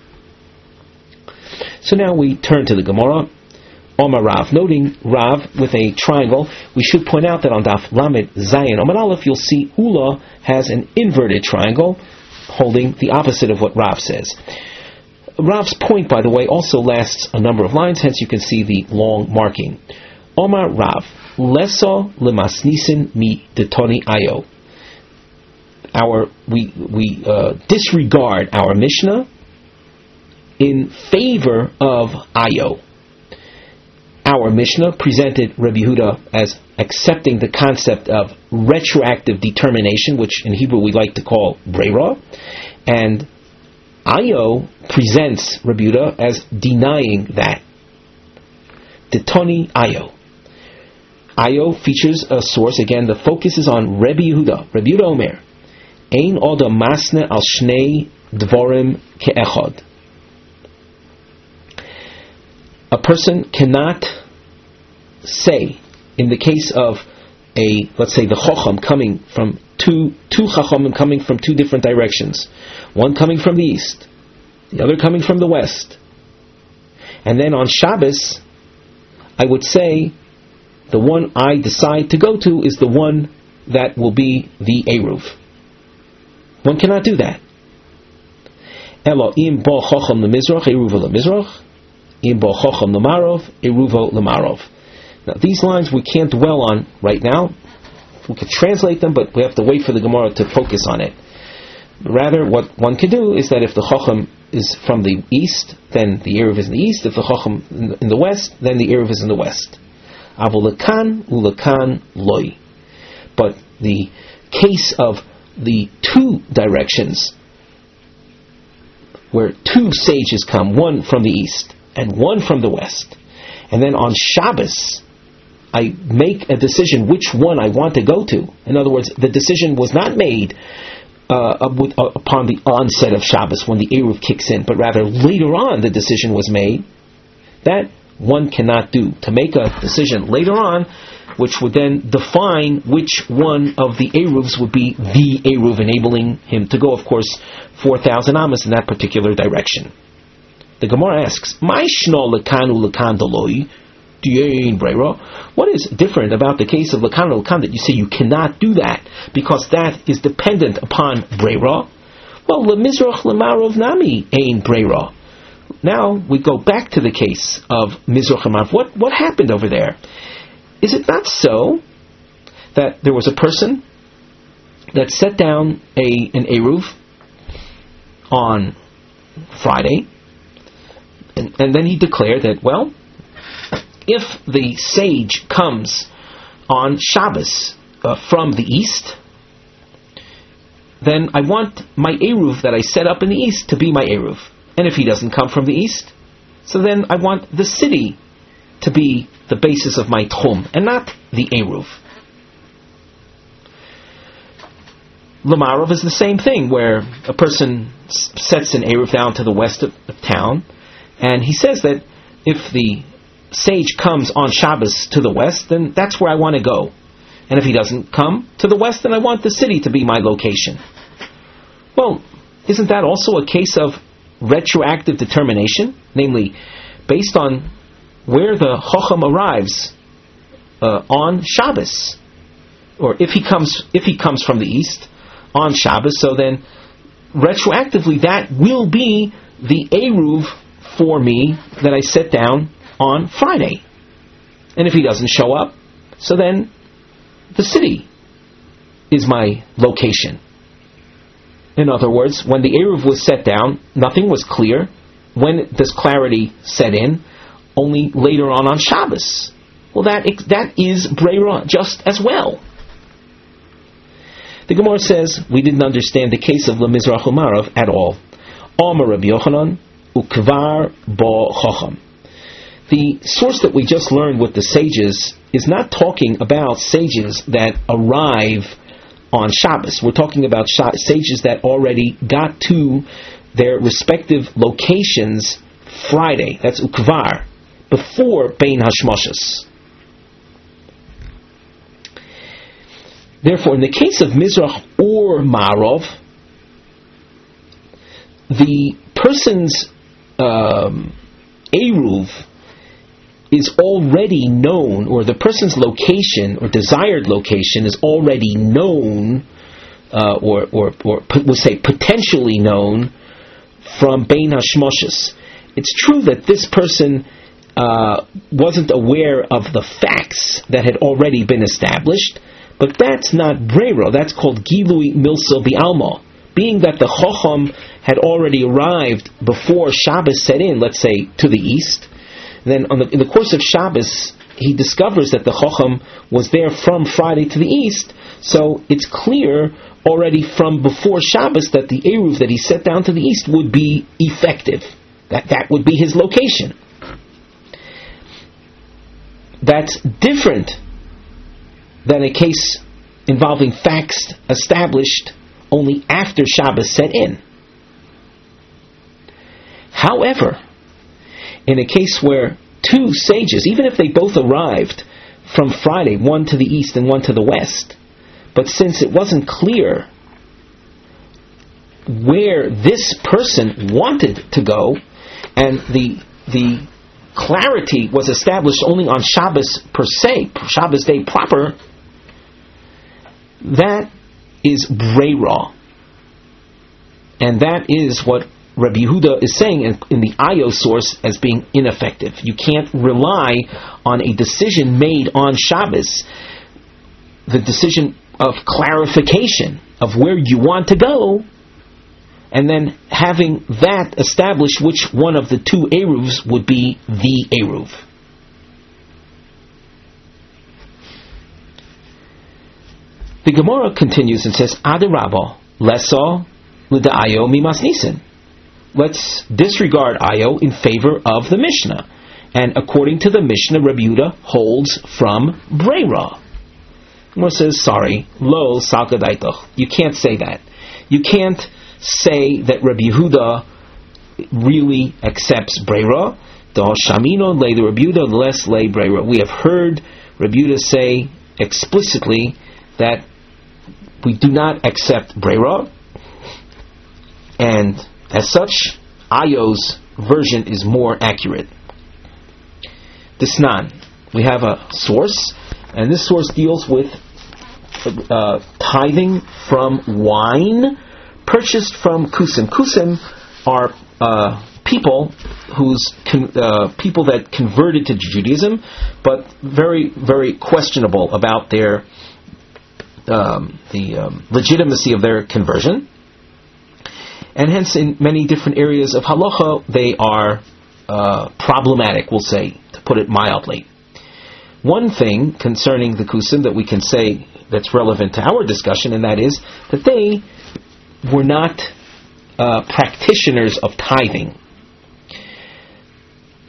So now we turn to the Gemara. Omar Rav, noting Rav with a triangle, we should point out that on Daf Lamed Zayin Omar Aleph, you'll see Ula has an inverted triangle, holding the opposite of what Rav says. Rav's point, by the way, also lasts a number of lines, hence you can see the long marking. Omar Rav, Leso lemasnisin mi detoni ayo. Our we we uh, disregard our Mishnah in favor of Ayo. Our Mishnah presented Rabbi Yehuda as accepting the concept of retroactive determination, which in Hebrew we like to call breira, and Ayo presents Rabbi Yehuda as denying that. Detoni Ayo. Ayo features a source, again, the focus is on Rabbi Yehuda. Rabbi Yehuda Omer, Ein oda masne al shnei dvorim ke'echad. A person cannot say, in the case of a, let's say, the Chacham coming from two, two Chachamim coming from two different directions, one coming from the east, the other coming from the west, and then on Shabbos, I would say, the one I decide to go to is the one that will be the Eruv. One cannot do that. Elo im bo chacham lemizrach eruvo lemizrach, im bo chacham lemarov eruvo lemarov. Now these lines we can't dwell on right now. We could translate them, but we have to wait for the Gemara to focus on it. Rather, what one can do is that if the chacham is from the east, then the Eruv is in the east. If the chacham in the west, then the Eruv is in the west. Avolakan ulakan loy. But the case of the two directions, where two sages come, one from the east and one from the west, and then on Shabbos I make a decision which one I want to go to. In other words, the decision was not made uh, upon the onset of Shabbos when the Eruv kicks in, but rather later on the decision was made. That one cannot do. To make a decision later on, which would then define which one of the Eruvs would be the Eruv, enabling him to go, of course, four thousand amas in that particular direction. The Gemara asks, "My shno lekanu lekan daloi diyin breira." What is different about the case of lekanu lekan that you say you cannot do that because that is dependent upon breira? Well, lemizrach lemarov nami ein breira. Now we go back to the case of Mizrach and Marav. What what happened over there? Is it not so that there was a person that set down a an Eruv on Friday, and, and then he declared that, well, if the sage comes on Shabbos uh, from the east, then I want my Eruv that I set up in the east to be my Eruv. And if he doesn't come from the east, So then I want the city to be the basis of my tchum, and not the Eruv. Lamarov is the same thing, where a person s- sets an Eruv down to the west of, of town, and he says that if the sage comes on Shabbos to the west, then that's where I want to go. And if he doesn't come to the west, then I want the city to be my location. Well, isn't that also a case of retroactive determination? Namely, based on where the Chacham arrives uh, on Shabbos. Or if he comes if he comes from the east on Shabbos, so then retroactively that will be the Eruv for me that I set down on Friday. And if he doesn't show up, so then the city is my location. In other words, when the Eruv was set down, nothing was clear. When does clarity set in? Only later on on Shabbos. Well, that that is Breira just as well. The Gemara says we didn't understand the case of Lemizrach Umarov at all. Amar Rabbi Yochanan ukvar bo chacham. The source that we just learned with the sages is not talking about sages that arrive on Shabbos. We're talking about sages that already got to their respective locations Friday. That's ukvar, before Bein Hashmoshes. Therefore, in the case of Mizrach or Ma'arov, the person's um, Eruv is already known, or the person's location or desired location is already known, uh, or, or, or we'll say potentially known, from Bein Hashmoshes. It's true that this person uh, wasn't aware of the facts that had already been established, but that's not Breira. That's called Gilui Milsa B'Alma. Being that the Chacham had already arrived before Shabbos set in, let's say, to the east, then on the, in the course of Shabbos, he discovers that the Chacham was there from Friday to the east, so it's clear already from before Shabbos that the Eruv that he set down to the east would be effective. That, that would be his location. That's different than a case involving facts established only after Shabbos set in. However, in a case where two sages, even if they both arrived from Friday, one to the east and one to the west, but since it wasn't clear where this person wanted to go, and the the clarity was established only on Shabbos per se, Shabbos day proper, that is Breira. And that is what Rabbi Yehuda is saying in, in the Ayo source as being ineffective. You can't rely on a decision made on Shabbos, the decision of clarification of where you want to go, and then having that establish which one of the two Eruvs would be the Eruv. The Gemara continues and says, Adarabba, Lesa l'da'ayo mimas nisin. Let's disregard Ayo in favor of the Mishnah. And according to the Mishnah, Rabbi Yehuda holds from Breira. Gemara says, sorry, lo salkadaitoch. You can't say that. You can't say that Rabbi Yehuda really accepts Breira. Da shamino le the Rabbi Yehuda less le Breira. We have heard Rabbi Yehuda say explicitly that we do not accept Breira, and as such, Ayo's version is more accurate. Disnan, we have a source, and this source deals with uh, tithing from wine purchased from Kusim. Kusim are uh, people whose con- uh, people that converted to Judaism, but very, very questionable about their um, the um, legitimacy of their conversion, and hence in many different areas of halacha they are uh, problematic. We'll say, to put it mildly. One thing concerning the Kusim that we can say that's relevant to our discussion, and that is that they were not uh, practitioners of tithing.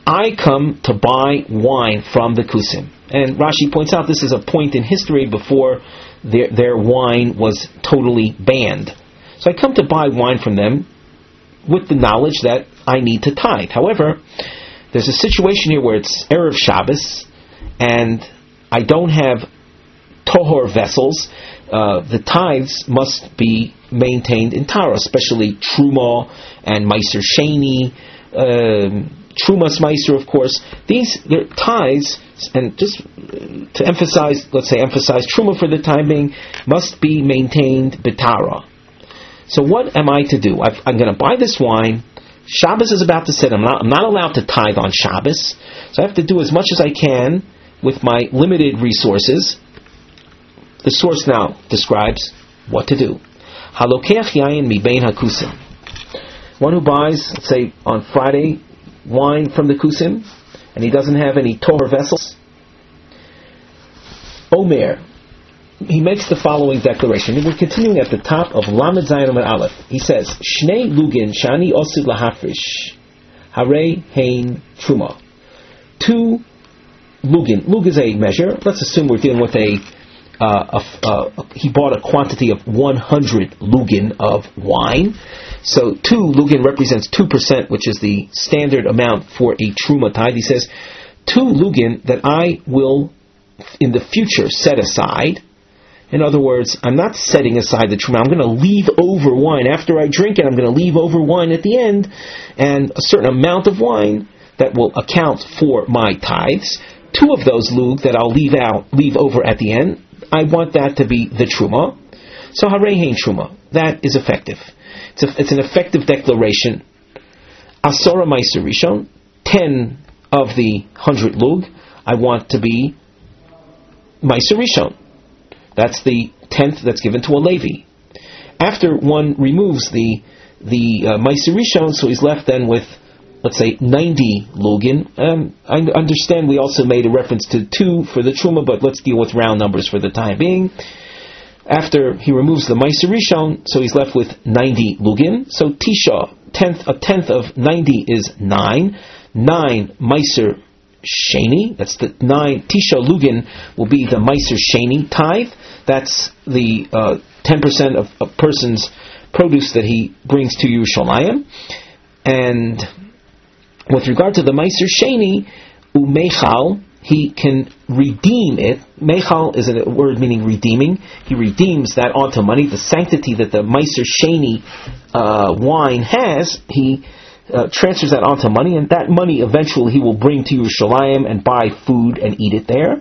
I come to buy wine from the Kusim. And Rashi points out this is a point in history before their, their wine was totally banned. So I come to buy wine from them with the knowledge that I need to tithe. However, there's a situation here where it's Erev Shabbos, and I don't have tohor vessels. Uh, the tithes must be maintained in Tara, especially Truma and Meiser Sheni, uh, Trumas Meiser, of course. These tithes, and just to emphasize, let's say emphasize Truma for the time being, must be maintained B'Tara. So what am I to do? I've, I'm going to buy this wine. Shabbos is about to set. I'm not, I'm not allowed to tithe on Shabbos, so I have to do as much as I can with my limited resources. The source now describes what to do. Halokeach yayin mibein hakusim. One who buys, let's say on Friday, wine from the Kusim, and he doesn't have any Torah vessels. Omer, he makes the following declaration. We're continuing at the top of Lamed Zayin Amud Aleph. He says, Shnei lugin shani osid lahafrish, harei hein truma. Two lugin. Lug is a measure. Let's assume we're dealing with a, uh, a, a, he bought a quantity of one hundred lugin of wine. So two lugin represents two percent, which is the standard amount for a truma tithe. He says, two lugin that I will in the future set aside. In other words, I'm not setting aside the truma. I'm going to leave over wine. After I drink it, I'm going to leave over wine at the end, and a certain amount of wine that will account for my tithes. Two of those lug that I'll leave out, leave over at the end, I want that to be the truma. So harei hein truma. That is effective. It's, a, it's an effective declaration. Asora meiser rishon, ten of the hundred lug, I want to be meiser rishon. That's the tenth that's given to a Levi. After one removes the the uh, meiser rishon, so he's left then with, let's say, ninety lugin. Um, I understand we also made a reference to two for the truma, but let's deal with round numbers for the time being. After he removes the meiser rishon, so he's left with ninety lugin. So tisha, tenth, a tenth of ninety is nine. Nine meiser sheni. That's the nine. Tisha lugin will be the meiser sheni tithe. That's the uh, ten percent of a person's produce that he brings to Yerushalayim. And with regard to the meiser sheni, umechal, he can redeem it. Mechal is a word meaning redeeming. He redeems that onto money. The sanctity that the meiser sheni uh, wine has, he uh, transfers that onto money, and that money eventually he will bring to Yerushalayim and buy food and eat it there.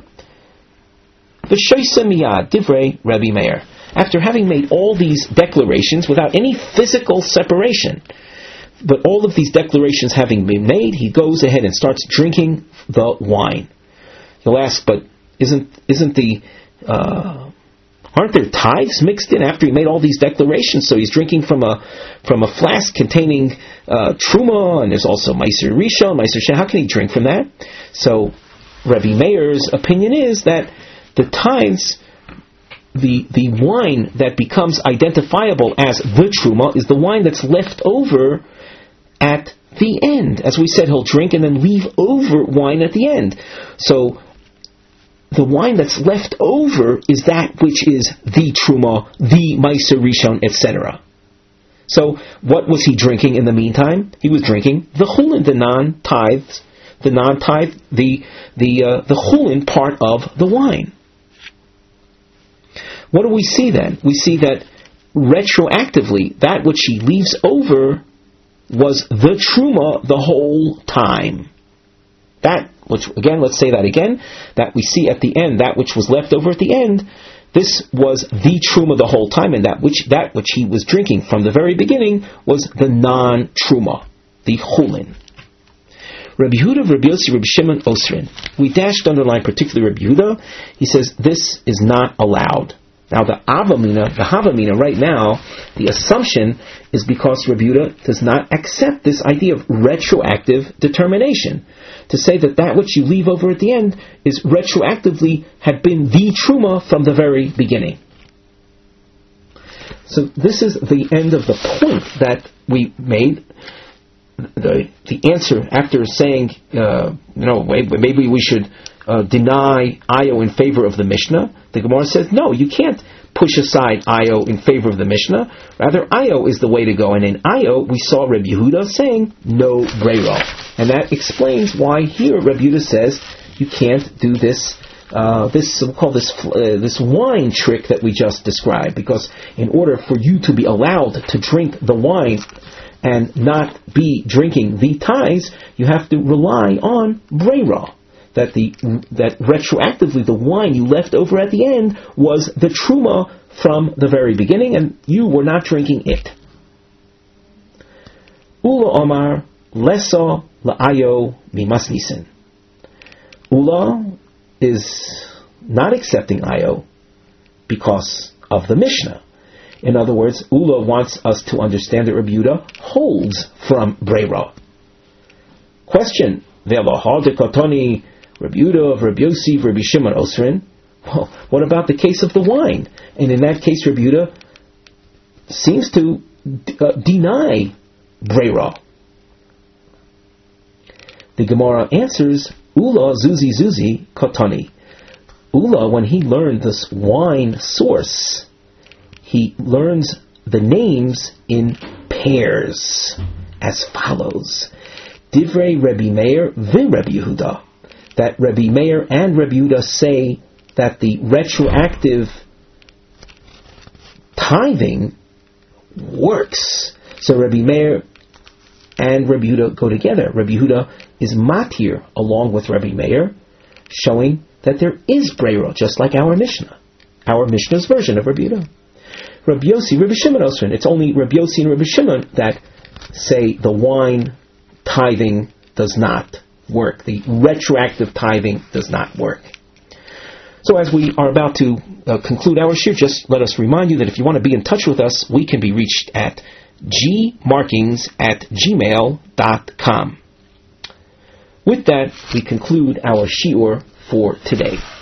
V'shoyse miyad divrei Rabbi Meir. After having made all these declarations without any physical separation, but all of these declarations having been made, he goes ahead and starts drinking the wine. You'll ask, but isn't isn't the uh, aren't there tithes mixed in after he made all these declarations? So he's drinking from a from a flask containing uh, truma, and there's also meiser rishon, meiser sheni. How can he drink from that? So Rabbi Meir's opinion is that the tithes, the the wine that becomes identifiable as the truma, is the wine that's left over at the end. As we said, he'll drink and then leave over wine at the end. So the wine that's left over is that which is the truma, the meiser rishon, et cetera. So what was he drinking in the meantime? He was drinking the chulin, the non-tithes, the non-tithe, the the uh, the chulin part of the wine. What do we see then? We see that retroactively, that which he leaves over was the truma the whole time. That, which again, let's say that again, that we see at the end, that which was left over at the end, this was the truma the whole time, and that which that which he was drinking from the very beginning was the non-truma, the chulin. Rabbi Yehuda, Rabbi Yossi, Rabbi Shimon, Osrin. We dashed underline particularly Rabbi Yehuda. He says this is not allowed. Now the avamina, the havamina, right now, the assumption is because Rabbi Yehuda does not accept this idea of retroactive determination. To say that that which you leave over at the end is retroactively had been the truma from the very beginning. So this is the end of the point that we made. the the answer after saying, uh, you know, maybe we should uh, deny Io in favor of the Mishnah, the Gemara says, no, you can't push aside Io in favor of the Mishnah. Rather, Io is the way to go. And in Io, we saw Rabbi Yehuda saying, no breira. And that explains why here Rabbi Yehuda says, you can't do this, uh, this, we'll call this, uh, this wine trick that we just described. Because in order for you to be allowed to drink the wine and not be drinking the ties, you have to rely on breira. That the that retroactively the wine you left over at the end was the truma from the very beginning, and you were not drinking it. Ula Omar Lesa La'ayo Mimas Nisin. Ula is not accepting Ayo because of the Mishnah. In other words, Ula wants us to understand that Rabbi Yehuda holds from breira. Question: Ve'lohar dekatoni Rabbi Yehuda of Rabbi Yossi, Rabbi Shimon Osrin. Well, what about the case of the wine? And in that case, Rabbi Yehuda seems to uh, deny breira. The Gemara answers, Ula Zuzi Zuzi Katani. Ula, when he learned this wine source, he learns the names in pairs as follows. Divrei Rabbi Meir vi Rabbi Yehuda. That Rabbi Meir and Rabbi Yehuda say that the retroactive tithing works. So Rabbi Meir and Rabbi Yehuda go together. Rabbi Yehuda is matir along with Rabbi Meir, showing that there is breira, just like our Mishnah. Our Mishnah's version of Rabbi Yehuda. Rabbi Yossi, Rabbi Shimon Osrin. It's only Rabbi Yossi and Rabbi Shimon that say the wine tithing does not work. The retroactive tithing does not work. So as we are about to uh, conclude our shir, just let us remind you that if you want to be in touch with us, we can be reached at gmarkings at gmail dot com. With that, we conclude our shiur for today.